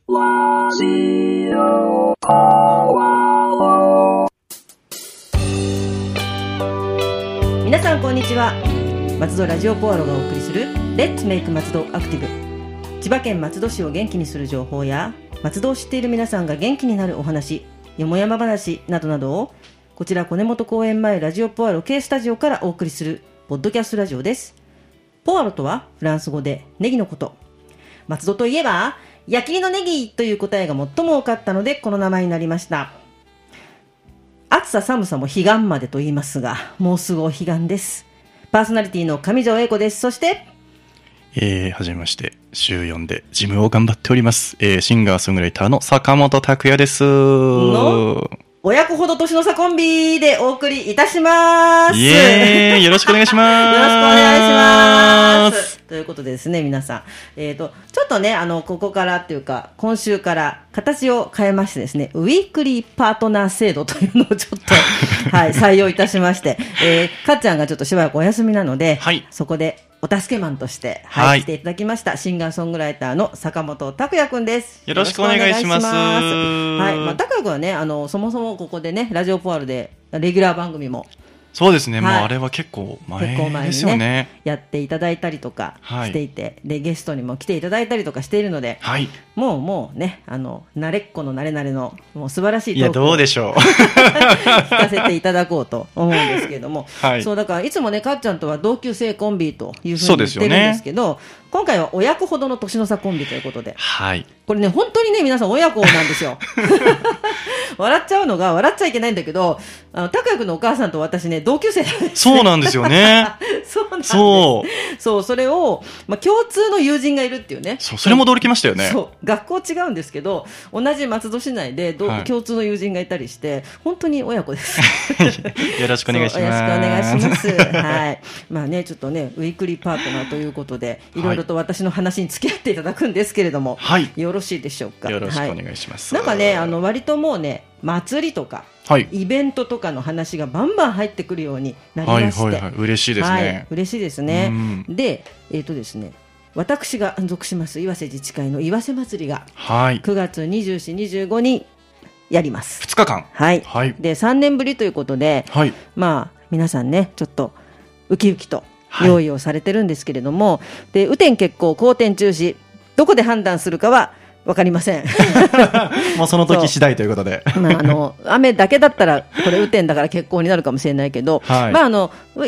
ラジオポアロ。 皆さんこんにちは。松戸ラジオポアロがお送りするレッツメイク松戸アクティブ。千葉県松戸市を元気にする情報や松戸を知っている皆さんが元気になるお話、よもやま話などなどをこちら小根本公園前ラジオポアロ K スタジオからお送りするポッドキャストラジオです。ポアロとはフランス語でネギのこと。松戸といえば焼きりのネギという答えが最も多かったのでこの名前になりました。暑さ寒さも彼岸までと言いますが、もうすぐお彼岸です。パーソナリティの上条英子です。そしてはじめまして、週4でジムを頑張っております、シンガーソングライターの坂本拓也ですの親子ほど年の差コンビでお送りいたします。 イエーイ、よろしくお願いしますよろしくお願いしますということでですね、皆さん、ちょっとね、ここからっていうか今週から形を変えましてですね、ウィークリーパートナー制度というのをちょっと、はい、採用いたしまして、かっちゃんがちょっとしばらくお休みなので、はい、そこでお助けマンとして、はい、来ていただきましたシンガーソングライターの坂本拓也くんです。 よろしくお願いします。 はい、拓也くんはね、そもそもここでねラジオポアロでレギュラー番組もそうですね、はい、もうあれは結構前ですよ ねやっていただいたりとかしていて、はい、でゲストにも来ていただいたりとかしているので、はい、もうね慣れっこの慣れ慣れのもう素晴らしいトークをどうでしょう聞かせていただこうと思うんですけれども、はい、そうだからいつもねかっちゃんとは同級生コンビというふうに言ってるんですけど、今回は親子ほどの年の差コンビということで、はい、これね本当にね皆さん親子なんですよ笑っちゃうのが笑っちゃいけないんだけど、拓也君のお母さんと私ね同級生なんです。 そうなんですよねそうなんです。そうそれを、共通の友人がいるっていうね。 それも驚きましたよね。 そう学校違うんですけど同じ松戸市内で、はい、共通の友人がいたりして本当に親子ですよろしくお願いします。 よろしくお願いしますはい、まあねちょっとねウィークリーパートナーということでいろいろと私の話に付き合っていただくんですけれども、はい、よろしいでしょうか。 よろしくお願いします、 はい、なんかね割ともうね祭りとか、はい、イベントとかの話がバンバン入ってくるようになりまして、はいはいはい、 嬉しいですね、はい、 嬉しいですね。で、ですね私が属します岩瀬自治会の岩瀬祭りが9月24、25にやります。 2日間、 はいはい、で3年ぶりということで、はい、皆さんねちょっとウキウキと用意をされてるんですけれども、はい、で雨天決行好天中止どこで判断するかは分かりませんもうその時次第ということで雨だけだったらこれ雨天だから決行になるかもしれないけど、はい、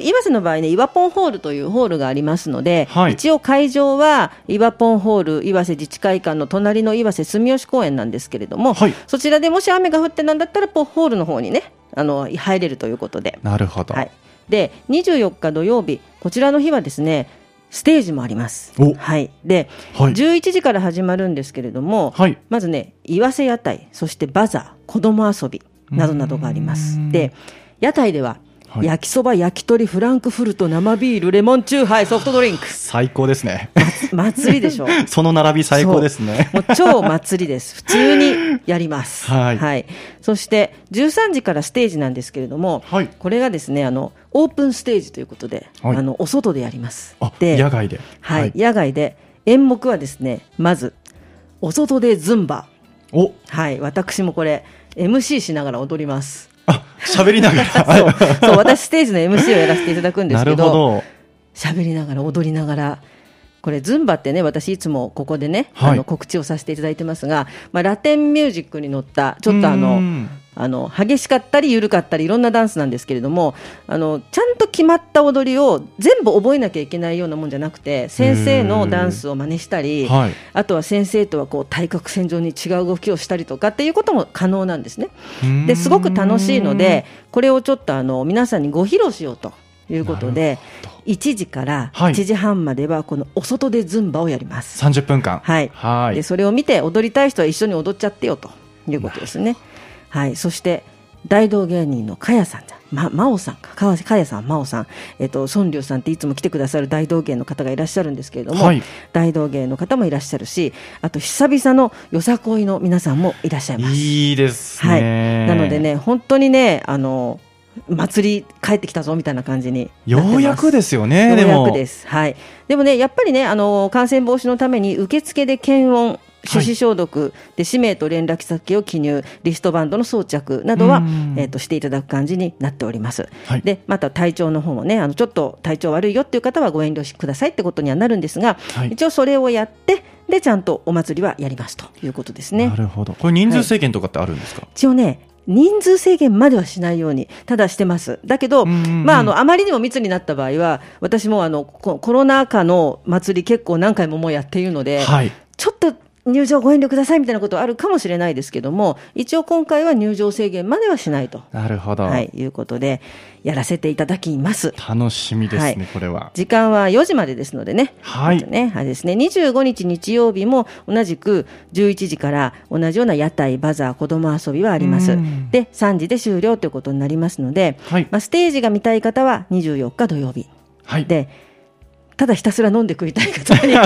岩瀬の場合ね岩ポンホールというホールがありますので、はい、一応会場は岩ポンホール岩瀬自治会館の隣の岩瀬住吉公園なんですけれども、はい、そちらでもし雨が降ってなんだったらポンホールの方にね入れるということで。 なるほど、 はい、で24日土曜日こちらの日はですねステージもあります。はい、で、はい、11時から始まるんですけれども、はい、まずね岩瀬屋台そしてバザー子ども遊びなどなどがあります。で屋台でははい、焼きそば焼き鳥フランクフルト生ビールレモンチューハイソフトドリンク最高ですね祭りでしょその並び最高ですね。 もう超祭りです普通にやりますはい、はい、そして13時からステージなんですけれども、はい、これがですねオープンステージということで、はい、お外でやります。で野外で、 はい、野外で演目はですねまずお外でズンバはい、私もこれ MC しながら踊ります。 喋りながらそう私ステージの MC をやらせていただくんですけど喋りながら踊りながらこれズンバってね私いつもここでね、はい、告知をさせていただいてますが、ラテンミュージックに乗ったちょっと激しかったり緩かったりいろんなダンスなんですけれどもちゃんと決まった踊りを全部覚えなきゃいけないようなもんじゃなくて先生のダンスを真似したり、はい、あとは先生とはこう対角線上に違う動きをしたりとかっていうことも可能なんですね。ですごく楽しいのでこれをちょっと皆さんにご披露しようということで1時から1時半まではこのお外でズンバをやります。 30分間、 はい、はいでそれを見て踊りたい人は一緒に踊っちゃってよということですね。はい、そして大道芸人のかやさん真央さんかやさん真央さん、孫龍さんっていつも来てくださる大道芸の方がいらっしゃるんですけれども、はい、大道芸の方もいらっしゃるしあと久々のよさこいの皆さんもいらっしゃいます。 いいですね、 はい、なのでね本当にね祭り帰ってきたぞみたいな感じになってます。 ようやくですよね。 ようやくです、はい、でもねやっぱりね感染防止のために受付で検温手指消毒で氏名と連絡先を記入、リストバンドの装着などは、していただく感じになっております、はい、でまた体調の方もね、ちょっと体調悪いよっていう方はご遠慮くださいってことにはなるんですが、はい、一応それをやってでちゃんとお祭りはやりますということですね。 なるほど。これ人数制限とかってあるんですか？ はい、一応ね人数制限まではしないようにただしてます。だけど、あまりにも密になった場合は私もコロナ禍の祭り結構何回ももうやっているので、はい、ちょっと入場ご遠慮くださいみたいなことはあるかもしれないですけども、一応今回は入場制限まではしないと。 なるほど、 はい、いうことでやらせていただきます。 楽しみですね、はい、これは時間は4時までですのでね、 はい、 はいですね、25日日曜日も同じく11時から同じような屋台バザー子ども遊びはあります。で3時で終了ということになりますので、はい、ステージが見たい方は24日土曜日、はい、でただひたすら飲んで食いたい方に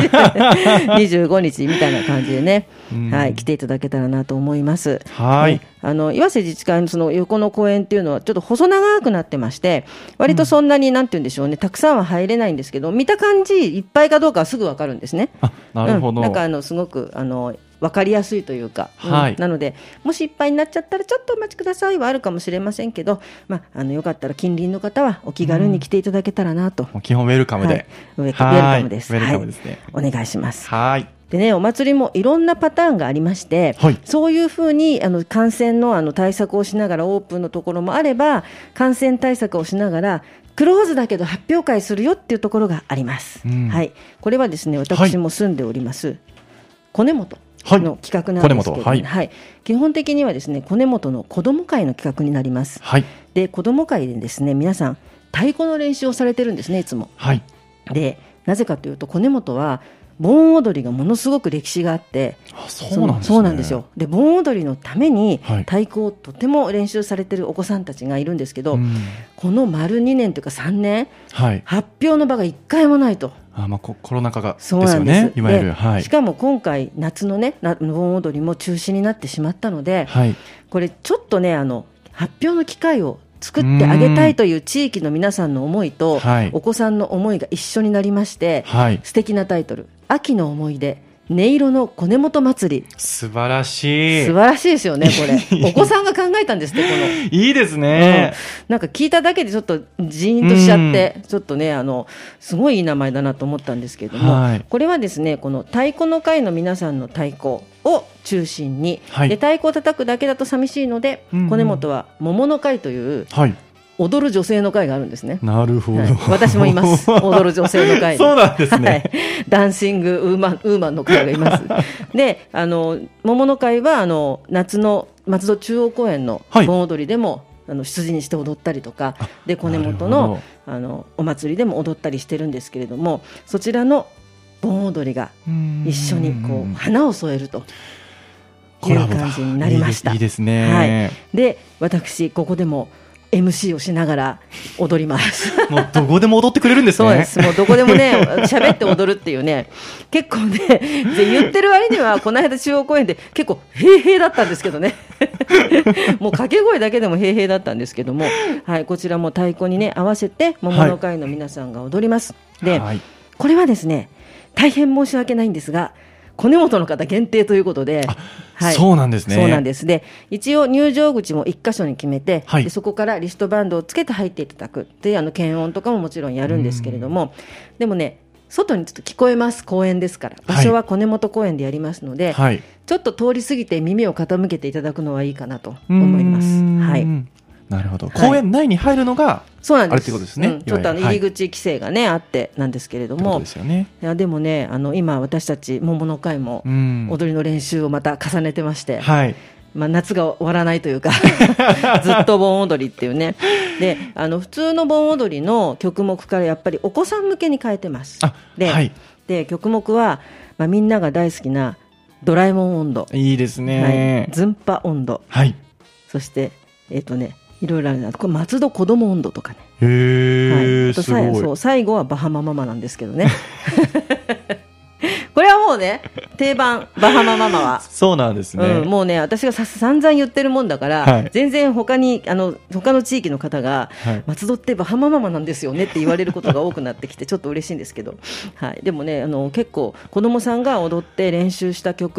25日みたいな感じでね、はい、来ていただけたらなと思います。 はい、 岩瀬自治会のその横の公園っていうのはちょっと細長くなってまして、割とそんなになんて言うんでしょうね、たくさんは入れないんですけど、見た感じいっぱいかどうかはすぐ分かるんですね。 なるほど、 なんかすごく分かりやすいというか、はい、なのでもしいっぱいになっちゃったらちょっとお待ちくださいはあるかもしれませんけど、よかったら近隣の方はお気軽に来ていただけたらなと、 基本ウェルカムで、 ウェルカムです。 ウェルカムですね、 はい、お願いします。 はい。 でね、お祭りもいろんなパターンがありまして、はい、そういうふうに感染の対策をしながらオープンのところもあれば、感染対策をしながらクローズだけど発表会するよっていうところがあります、はい、これはですね、私も住んでおります、コネモトの企画なんですけど、はいはい、基本的にはですね、コネモトの子ども会の企画になります、はい、で子ども会でですね、皆さん太鼓の練習をされてるんですね、いつも、はい、でなぜかというと、コネモトは盆踊りがものすごく歴史があって、 そうなんですね。 そうなんですよ。で盆踊りのために太鼓をとても練習されているお子さんたちがいるんですけど、この丸2年というか3年、はい、発表の場が1回もないと。 コロナ禍がですよね、いわゆる、はい、 しかも今回夏のね盆踊りも中止になってしまったので、はい、これちょっとね発表の機会を作ってあげたいという地域の皆さんの思いと、お子さんの思いが一緒になりまして、はい、素敵なタイトル、秋の思い出音色のコネモト祭り。 素晴らしい。 素晴らしいですよね、これ。お子さんが考えたんですって、この。 いいですね、 なんか聞いただけでちょっとジーンとしちゃって、ちょっとね、すごいいい名前だなと思ったんですけれども、はい、これはですね、この太鼓の会の皆さんの太鼓を中心に、はい、で太鼓を叩くだけだと寂しいので、コネモトは桃の会という、はい、踊る女性の会があるんですね。 なるほど、はい、 私もいます。踊る女性の会そうなんですね、はい、 ダンシングウーマンの会がいますで、桃の会は夏の松戸中央公園の盆踊りでも、はい、出陣して踊ったりとかで、コネモトのお祭りでも踊ったりしてるんですけれども、そちらの盆踊りが一緒にこう花を添えるという感じになりました。 いいですね、 はい、で私ここでもMC をしながら踊りますもうどこでも踊ってくれるんですね。 そうです、もうどこでもね喋って踊るっていうね、結構ねで言ってる割にはこの間中央公園で結構平々だったんですけどねもう掛け声だけでも平々だったんですけども、はい、こちらも太鼓にね合わせて桃の会の皆さんが踊ります、はい、で、はい、これはですね大変申し訳ないんですがコネモトの方限定ということで、 はい、そうなんですね。 そうなんです。で、一応入場口も1箇所に決めて、はい、でそこからリストバンドをつけて入っていただくっていう検温とかももちろんやるんですけれども、でもね外にちょっと聞こえます。公園ですから、場所はコネモト公園でやりますので、はい、ちょっと通り過ぎて耳を傾けていただくのはいいかなと思います。はい。 なるほど、公園内に入るのが、 そうなんです。 あれってことですね、 ちょっと入り口規制が、ね、あってなんですけれども、 ですよね、 いやでもね今私たち桃の会も踊りの練習をまた重ねてまして、はい、夏が終わらないというかずっと盆踊りっていうねで普通の盆踊りの曲目からやっぱりお子さん向けに変えてます。で、はい、で曲目は、みんなが大好きなドラえもん音頭、 いいですね、 はい、ズンパ音頭、はい、そしていろいろあるな、これ松戸子ども音頭とかね、 へー、はい、 すごい。そう最後はバハマママなんですけどねこれはもうね定番、バハマママはそうなんですね、 もうね私が散々言ってるもんだから、はい、全然他の地域の方が、はい、松戸ってバハマママなんですよねって言われることが多くなってきてちょっと嬉しいんですけど、はい、でもね結構子どもさんが踊って練習した曲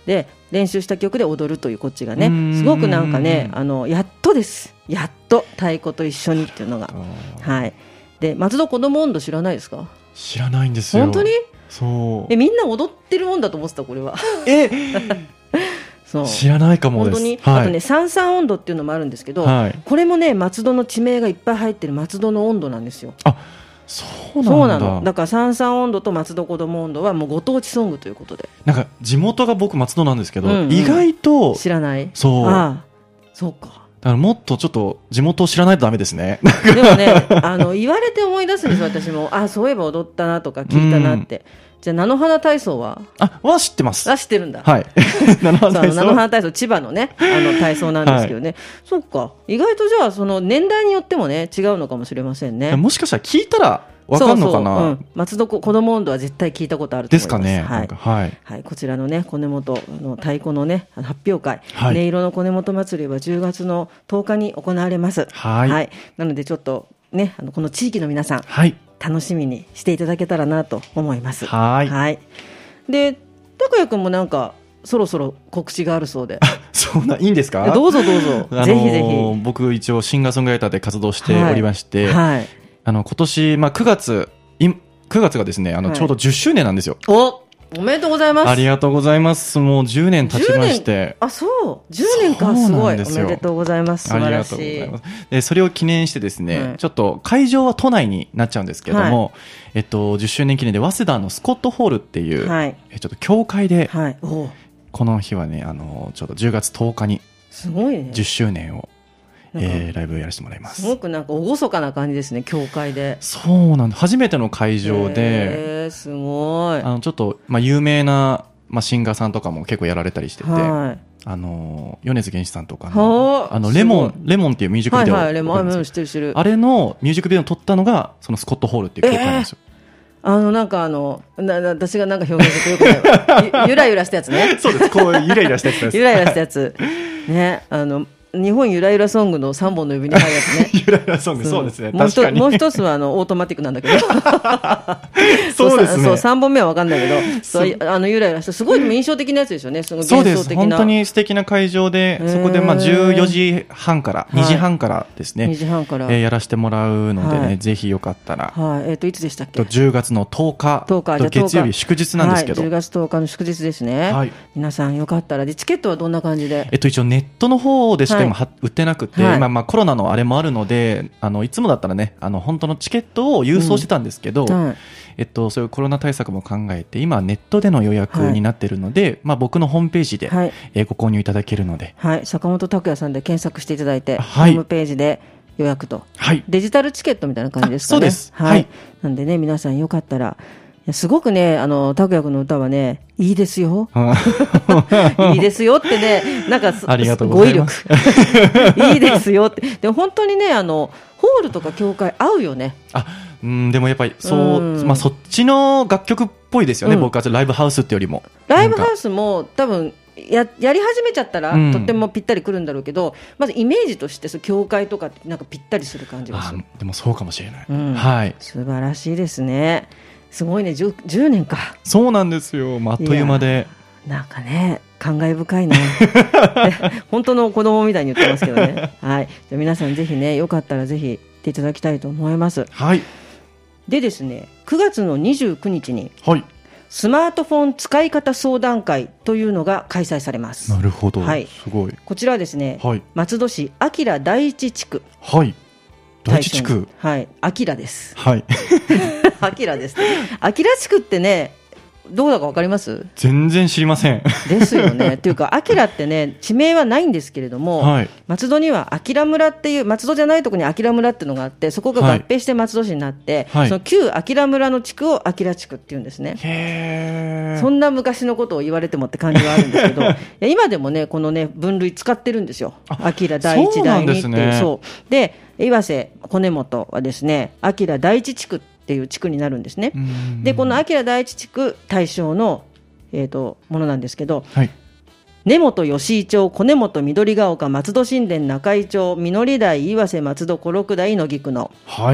で練習した曲で踊るというこっちがねすごくなんかねやっとですやっと太鼓と一緒にっていうのがはいで松戸こども音頭知らないですか？ 知らないんですよ。 本当に？ そうみんな踊ってるもんだと思ってたこれはそう知らないかもです。 本当に、 はい、 あとね三三音頭っていうのもあるんですけど、 はい、 これもね松戸の地名がいっぱい入ってる松戸の音頭なんですよ。 あ、そうなんだ。 そうなの。だから三三音頭と松戸こども音頭はもうご当地ソングということで、 なんか地元が僕松戸なんですけど、 うんうん、 意外と知らない。 そうああそうか。 だからもっとちょっと地元を知らないとダメですね。 でもね言われて思い出すんです私もそういえば踊ったなとか聞いたなって、じゃあ菜の花体操は知ってます。 知ってるんだ。 はい菜の花体操千葉のね体操なんですけどね、はい、そうか意外とじゃあその年代によってもね違うのかもしれませんね。 もしかしたら聞いたらわかんのかな。 そうそう、松戸こども音頭は絶対聞いたことあると思います。 ですかね。 はいはいはい、こちらのね根本の太鼓のね発表会、 はい、 音色の根本祭りは10月の10日に行われます。 はい、はい、 なのでちょっとねこの地域の皆さん、 はい、 楽しみにしていただけたらなと思います。 はい、 はい、で拓也くんもなんかそろそろ告知があるそうで。 いいんですか？ どうぞどうぞ、ぜひぜひ。 僕一応シンガーソングライターで活動しておりまして、 はい、 今年、9月がですねちょうど10周年なんですよ。 おめでとうございます。 ありがとうございます。もう10年経ちまして。 そう10年か、すごい。おめでとうございます。素晴らしい。 ありがとうございます。でそれを記念してですね、ちょっと会場は都内になっちゃうんですけども、10周年記念で早稲田のスコットホールっていう、ちょっと教会で、この日はねちょうど10月10日にすごいね 10周年をライブをやらせてもらいます。 すごくなんか厳かな感じですね、教会で。 そうなんです。初めての会場で、 すごい。 ちょっと、有名な、シンガーさんとかも結構やられたりしてて、米津玄師さんとかのレモンっていうミュージックビデオ、 レモン知ってる知ってる。 あれのミュージックビデオを撮ったのがそのスコットホールっていう教会なんですよ。 なんか私がなんか表現してよくないゆらゆらしたやつね。 そうです。こうゆらゆらしたやつです。 ゆらゆらしたやつね。日本ゆらゆらソングの3本の指に入るやつね。 ゆらゆらソング、そうですね。確かに。 もう一つはオートマティックなんだけど。 そうですね。 そう、3本目は分かんないけど、ゆらゆらした、すごい印象的なやつですよね。その幻想的な。 本当に素敵な会場で、そこで14時半から、2時半からですね。2 時半から。 やらせてもらうのでね、ぜひよかったら。 いつでしたっけ ？10月の10日。月曜日、祝日なんですけど。 10月10日の祝日ですね。皆さんよかったら。で、チケットはどんな感じで？ 一応ネットの方でしか今売ってなくて、コロナのあれもあるので、いつもだったらね、本当のチケットを郵送してたんですけど、そういうコロナ対策も考えて、今ネットでの予約になっているので、僕のホームページで、ご購入いただけるので、 坂本拓也さんで検索していただいて、ホームページで予約と、デジタルチケットみたいな感じですかね。 そうです。 なんでね、皆さんよかったら、すごくね、拓也君の歌はね、いいですよ。いいですよってね、なんか、語彙力。いいですよって。でも本当にね、ホールとか教会合うよね。 でもやっぱりそう、そっちの楽曲っぽいですよね、僕はライブハウスってよりも。 ライブハウスも多分、やり始めちゃったら、とってもぴったりくるんだろうけど、まずイメージとして教会とかってなんかぴったりする感じがする。 でもそうかもしれない。 素晴らしいですね。すごいね、10年か。 そうなんですよ。あっという間で。 なんかね、感慨深いね。本当の子供みたいに言ってますけどね。じゃあ皆さんぜひね、よかったらぜひ行っていただきたいと思います。でですね、9月の29日に、スマートフォン使い方相談会というのが開催されます。 なるほど。すごい。 こちらはですね、松戸市明第一地区。 第一地区。 明です。明です。明地区ってね、どうだかわかります？ 全然知りません。 ですよね。というか、明ってね、地名はないんですけれども、松戸には明村っていう、松戸じゃないところに明村っていうのがあって、そこが合併して松戸市になって、その旧明村の地区を明地区っていうんですね。そんな昔のことを言われてもって感じがあるんですけど、今でもね、このね、分類使ってるんですよ。明第一、第二っていう。そうで、岩瀬骨本はですね、明第一地区っていう地区になるんですね。で、この明第一地区対象の、ものなんですけど、根本吉井町、小根本緑ヶ丘、松戸新田中井町、実台岩瀬松戸小六台野木区の、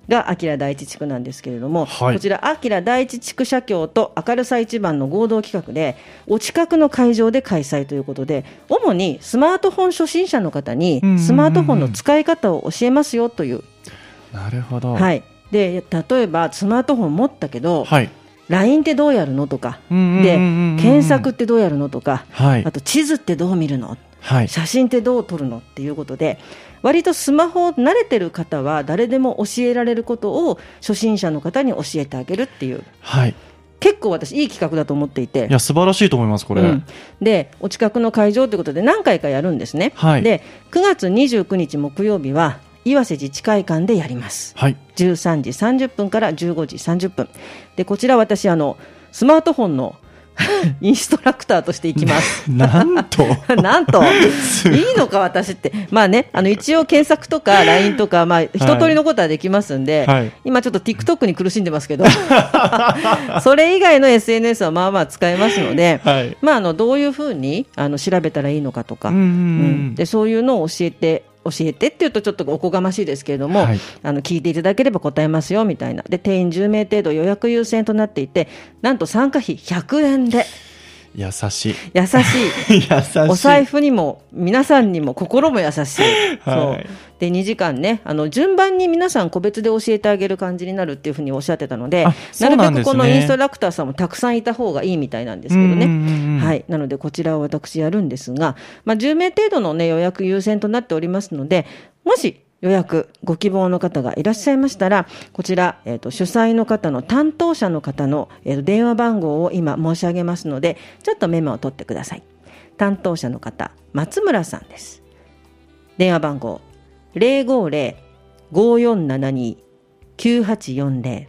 が明第一地区なんですけれども、 はい、 こちら明第一地区社協と明るさ一番の合同企画でお近くの会場で開催ということで、主にスマートフォン初心者の方にスマートフォンの使い方を教えますよという、 なるほど、 はい、で例えばスマートフォン持ったけど、 はい、 LINE ってどうやるのとか、で検索ってどうやるのとか、 はい、 あと地図ってどう見るの、 はい、 写真ってどう撮るのっていうことで、割とスマホ慣れてる方は誰でも教えられることを初心者の方に教えてあげるっていう、 はい、 結構私いい企画だと思っていて、 いや素晴らしいと思いますこれ、 でお近くの会場ということで何回かやるんですね、はい、で9月29日木曜日は岩瀬自治会館でやります、はい、13時30分から15時30分で、こちら私スマートフォンのインストラクターとして行きますなんとなんといいのか私って、まあね、一応検索とか LINE とか、まあ、一通りのことはできますんで、はい、今ちょっと TikTok に苦しんでますけどそれ以外の SNS はまあまあ使えますので、はい、まあ、どういうふうに調べたらいいのかとか、でそういうのを教えてっていうとちょっとおこがましいですけれども、はい、聞いていただければ答えますよみたいな。で定員10名程度予約優先となっていて、なんと参加費100円で優しい優しいお財布にも皆さんにも心も優しい、そうで2時間ね、順番に皆さん個別で教えてあげる感じになるっていうふうにおっしゃってたので、なるべくこのインストラクターさんもたくさんいた方がいいみたいなんですけどね、はい、なのでこちらを私やるんですが、まあ、10名程度の、ね、予約優先となっておりますので、もし予約ご希望の方がいらっしゃいましたら、こちら、主催の方の担当者の方の、電話番号を今申し上げますので、ちょっとメモを取ってください。担当者の方、松村さんです。電話番号 050-5472-9840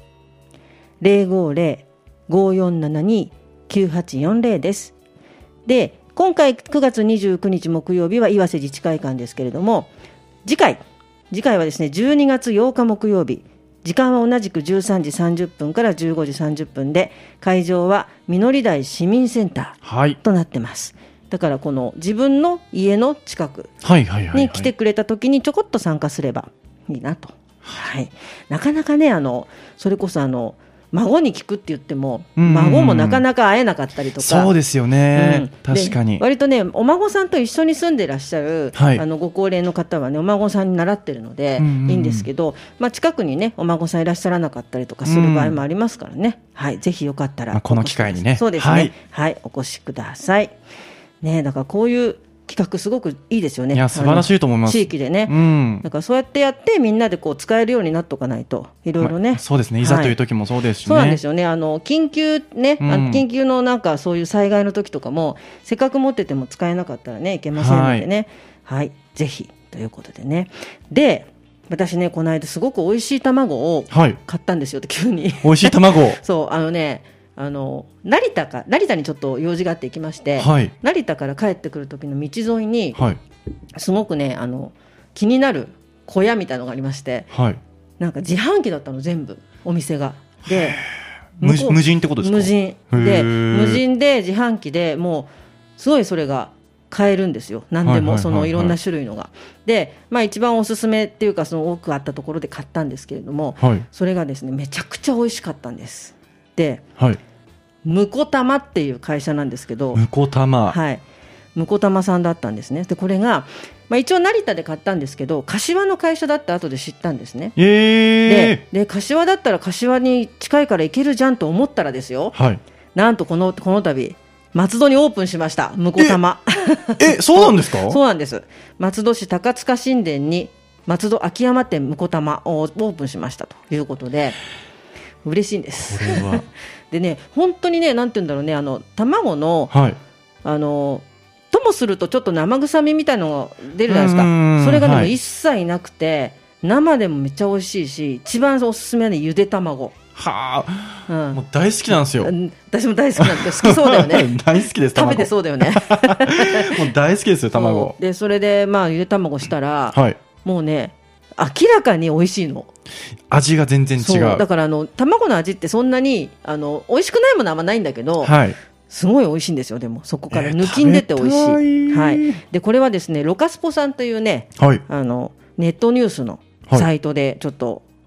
050-5472-9840 です。で、今回9月29日木曜日は岩瀬自治会館ですけれども、次回はですね12月8日木曜日、時間は同じく13時30分から15時30分で、会場はみのり台市民センターとなってます、はい、だからこの自分の家の近くに来てくれた時にちょこっと参加すればいいなと、はい、なかなかねそれこそ孫に聞くって言っても、孫もなかなか会えなかったりとか、 そうですよね、確かに割とねお孫さんと一緒に住んでらっしゃる、はい、ご高齢の方はねお孫さんに習ってるのでいいんですけど、まあ、近くにねお孫さんいらっしゃらなかったりとかする場合もありますからね、はい、ぜひよかったら、 まあ、この機会にね、 そうですね、はいはい、お越しください、ね、だからこういう企画すごくいいですよね。 いや素晴らしいと思います。 地域でね、だからそうやってやってみんなでこう使えるようになっとかないといろいろね、 そうですね、いざという時もそうですしね、 そうなんですよね。緊急ね、緊急のなんかそういう災害の時とかもせっかく持ってても使えなかったらねいけませんのでね、はい、ぜひということでね。で私ねこの間すごく美味しい卵を買ったんですよ、急に美味しい卵そう成田にちょっと用事があって行きまして、はい、成田から帰ってくる時の道沿いに、はい、すごくね気になる小屋みたいなのがありまして、はい、なんか自販機だったの全部お店がで無人ってことですか？ 無人で自販機でもうすごいそれが買えるんですよ、何でもいろんな種類のがで、まあ、一番おすすめっていうか多くあったところで買ったんですけれども、はい、それがですねめちゃくちゃ美味しかったんですで、はい、むこたまっていう会社なんですけど、 むこたま、 はい、むこたまさんだったんですね。でこれが、まあ、一応成田で買ったんですけど柏の会社だって後で知ったんですね、で柏だったら柏に近いから行けるじゃんと思ったらですよ、はい、なんとこの度松戸にオープンしました、むこたまそうなんですか？ そうなんです。松戸市高塚新田に松戸秋山店むこたまをオープンしましたということで嬉しいんです。 これはでね本当にねなんて言うんだろうね卵の、はい、ともするとちょっと生臭みみたいなのが出るじゃないですか。それがね、はい、一切なくて生でもめっちゃ美味しいし、一番おすすめはねゆで卵はあ、もう大好きなんですよ。 私も大好きなんですけど好きそうだよね大好きです卵食べてそうだよねもう大好きですよ卵でそれでまあゆで卵したら、はい、もうね明らかに美味しいの、 味が全然違う。 だから卵の味ってそんなに美味しくないものはあんまないんだけど、はい、すごい美味しいんですよ。でもそこから抜きん出て美味しい、はい、でこれはですねロカスポさんというね、はい、ネットニュースのサイトでちょっと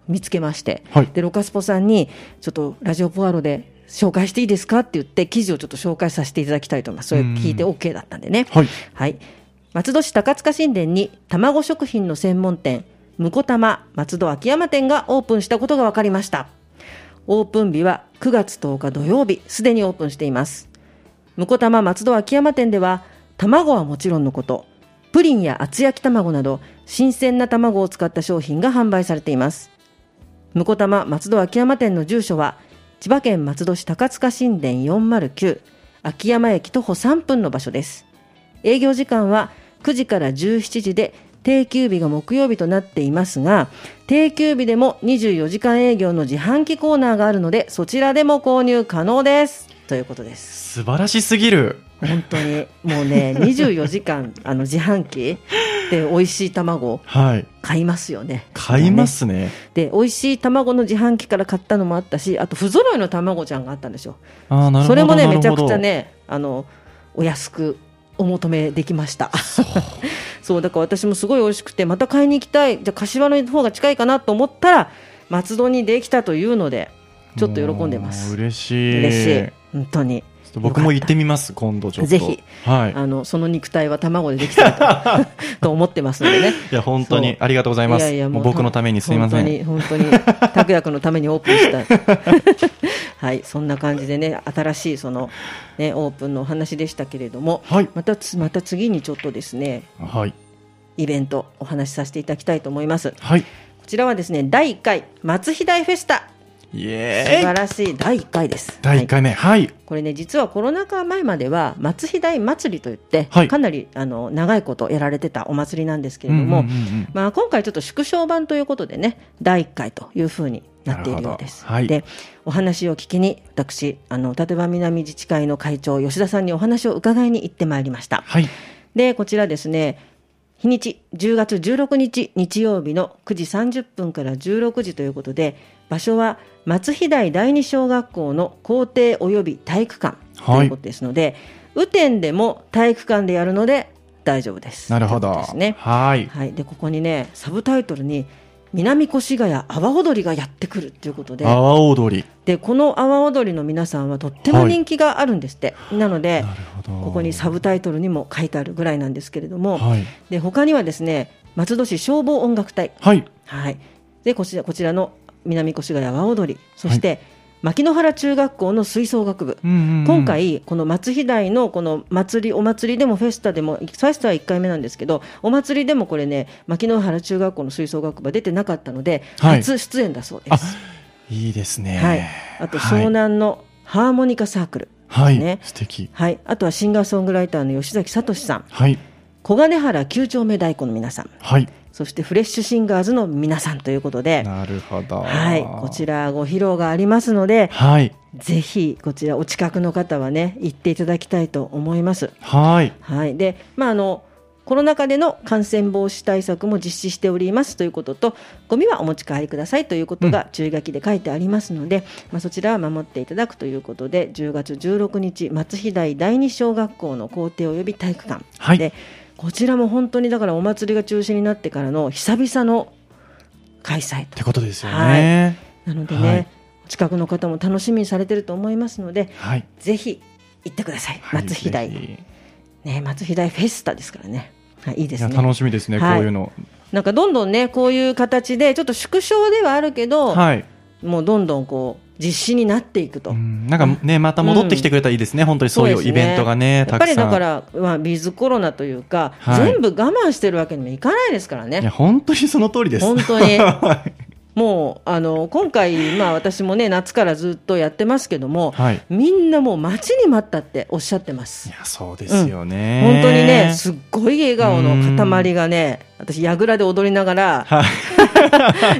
見つけまして、 はい、 でロカスポさんにちょっとラジオポアロで紹介していいですかって言って記事をちょっと紹介させていただきたいと思います。それ聞いて OK だったんでね。 はい、 はい、松戸市高塚新田に卵食品の専門店むこたま松戸秋山店がオープンしたことが分かりました。オープン日は9月10日土曜日、すでにオープンしています。むこたま松戸秋山店では卵はもちろんのこと、プリンや厚焼き卵など新鮮な卵を使った商品が販売されています。むこたま松戸秋山店の住所は千葉県松戸市高塚新田409、秋山駅徒歩3分の場所です。営業時間は9時から17時で、定休日が木曜日となっていますが、定休日でも24時間営業の自販機コーナーがあるので、そちらでも購入可能ですということです。 素晴らしすぎる。 本当にもうね24時間自販機で美味しい卵買いますよね、はい、 買いますね。 で美味しい卵の自販機から買ったのもあったし、あと不揃いの卵ちゃんがあったんですよ。 なるほど。 それもねめちゃくちゃねお安くお求めできました。そうだから私もすごい美味しくてまた買いに行きたい。じゃあ柏の方が近いかなと思ったら松戸にできたというのでちょっと喜んでます。 嬉しい本当に。 僕も行ってみます。今度ちょっとぜひ、 はい、 その肉体は卵でできたとと思ってますのでね。 いや本当にありがとうございます。いやいやもう僕のためにすみません。 本当に拓也君のためにオープンしたはい、そんな感じでね、新しいその、ね、オープンのお話でしたけれども、 はい、 また次にちょっとですね、 はい、 イベントお話しさせていただきたいと思います。 はい、 こちらはですね、第1回松飛台フェスタ、 イエーイ、 素晴らしい第1回です。 第1回目、はい、 これね実はコロナ禍前までは松飛台祭りといって、 はい、 かなり長いことやられてたお祭りなんですけれども、まあ、今回ちょっと縮小版ということでね第1回というふうになっているようです。 はい、 でお話を聞きに私立場南自治会の会長吉田さんにお話を伺いに行ってまいりました。 はい、 でこちらですね、日にち10月16日日曜日の9時30分から16時ということで、場所は松飛台第二小学校の校庭および体育館ということですので、雨天でも体育館でやるので大丈夫です。 なるほどですね。 はい、 はい、でここにねサブタイトルに南越谷阿波踊りがやってくるということで、 阿波踊りでこの阿波踊りの皆さんはとっても人気があるんですって、はい、なのでここにサブタイトルにも書いてあるぐらいなんですけれども、 はい、 で他にはですね松戸市消防音楽隊、 はいはい、でこちらの南越谷阿波踊り、そして、はい、牧之原中学校の吹奏楽部、今回この松飛台のこのお祭りでもフェスタでも、フェスタは1回目なんですけど、お祭りでもこれね牧之原中学校の吹奏楽部は出てなかったので、はい、初出演だそうです。 いいですね。 はい、あと湘南のハーモニカサークル、 はいね、 素敵。 はい、あとはシンガーソングライターの吉崎聡さん、 はい、 小金原9丁目太鼓の皆さん、 はい、 そしてフレッシュシンガーズの皆さんということで、 なるほど、 はい、こちらご披露がありますので、 はい、 ぜひこちらお近くの方はね行っていただきたいと思います。 はい、 はい、でコロナ禍での感染防止対策も実施しておりますということと、ゴミはお持ち帰りくださいということが注意書きで書いてありますので、そちらは守っていただくということで、10月16日松飛台第二小学校の校庭および体育館、 はい、 でこちらも本当にだからお祭りが中止になってからの久々の開催ってことですよね。 はい、なのでね、はい、近くの方も楽しみにされていると思いますので、はい、ぜひ行ってください。 はい、 松飛台、ね、松飛台フェスタですからね、はい、いいですね。 楽しみですね、はい、こういうのなんかどんどんねこういう形でちょっと縮小ではあるけど、はい、もうどんどんこう実施になっていくと、 なんかねまた戻ってきてくれたらいいですね、本当にそういうイベントがね、 やっぱりだから、ウィズコロナというか、はい、全部我慢してるわけにもいかないですからね。 いや本当にその通りです。 本当にもう今回、私もね夏からずっとやってますけども、はい、みんなもう待ちに待ったっておっしゃってます。 いやそうですよね、 本当にねすっごい笑顔の塊がね、私やぐらで踊りながら、はい、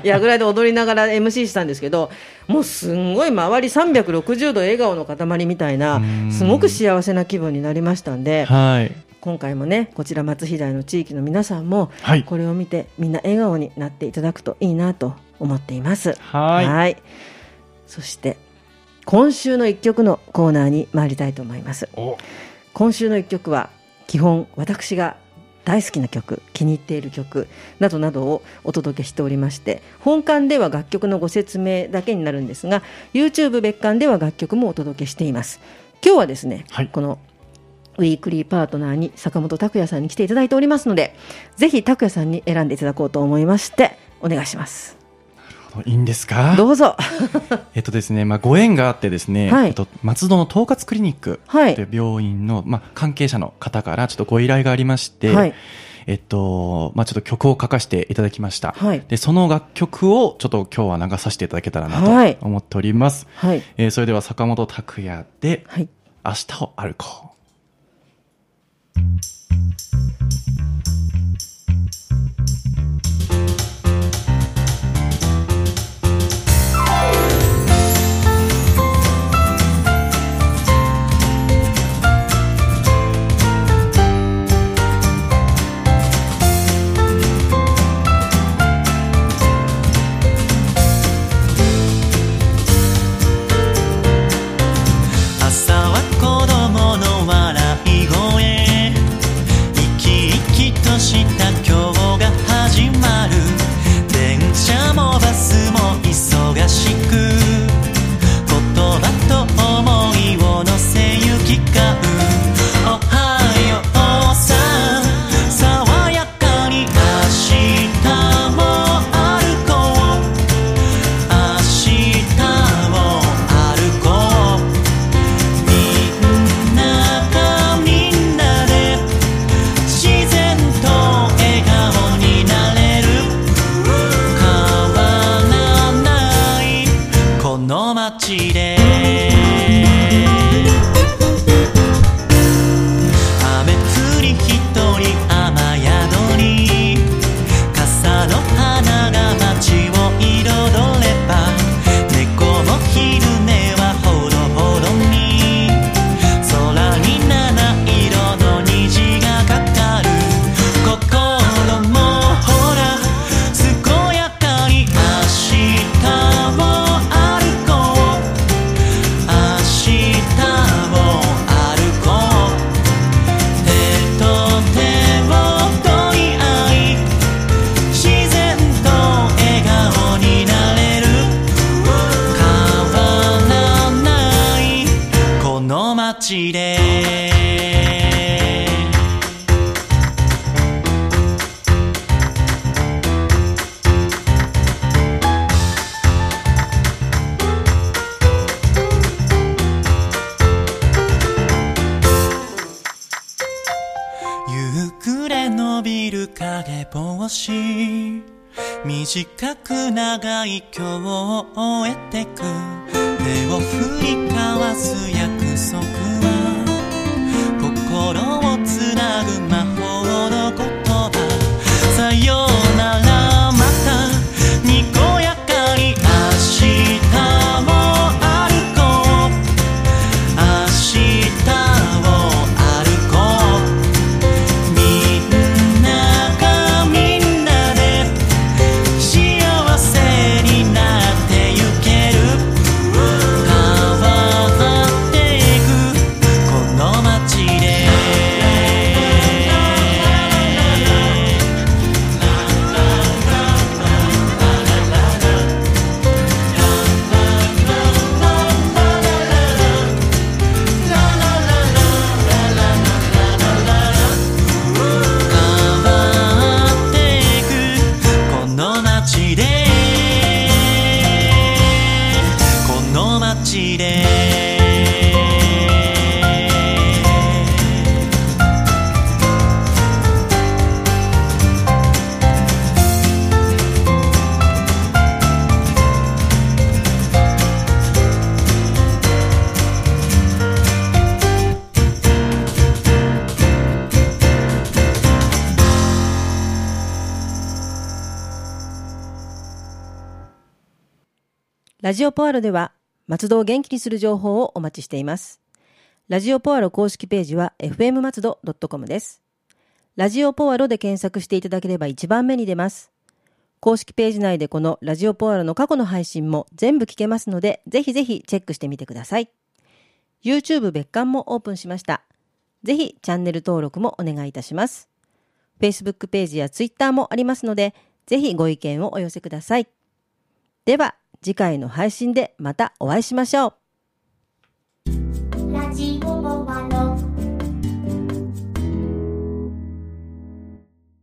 やぐらで踊りながら MC したんですけど、もうすんごい周り360度笑顔の塊みたいな、すごく幸せな気分になりましたんで、はい、今回もねこちら松飛台の地域の皆さんも、はい、これを見てみんな笑顔になっていただくといいなと思っています。 はい、 はい、そして今週の一曲のコーナーに参りたいと思います。今週の一曲は基本私が大好きな曲、気に入っている曲などなどをお届けしておりまして、本館では楽曲のご説明だけになるんですが、 YouTube 別館では楽曲もお届けしています。今日はですね、このウィークリーパートナーに坂本拓也さんに来ていただいておりますので、ぜひ拓也さんに選んでいただこうと思いましてお願いします。 いいんですか？ どうぞ。 ですね、ご縁があってですね、松戸の統括クリニックという病院の、関係者の方からちょっとご依頼がありまして、ちょっと曲を書かせていただきました。で、その楽曲をちょっと今日は流させていただけたらなと思っております。それでは坂本拓也で、明日を歩こう。 短く長い今日を終えてく、手を振り交わす約束は心をつなぐ魔法の言葉。さようならまたにこやかに明日を歩こう、明日を歩こう。みんながみんなで幸せになってゆける、変わっていくこの街で。 ラジオポアロでは松戸を元気にする情報をお待ちしています。ラジオポアロ公式ページは fm 松戸 .com です。ラジオポアロで検索していただければ一番目に出ます。公式ページ内でこのラジオポアロの過去の配信も全部聞けますので、ぜひぜひチェックしてみてください。YouTube 別館もオープンしました。ぜひチャンネル登録もお願いいたします。 Facebook ページや Twitter もありますので、ぜひご意見をお寄せください。では、次回の配信でまたお会いしましょう。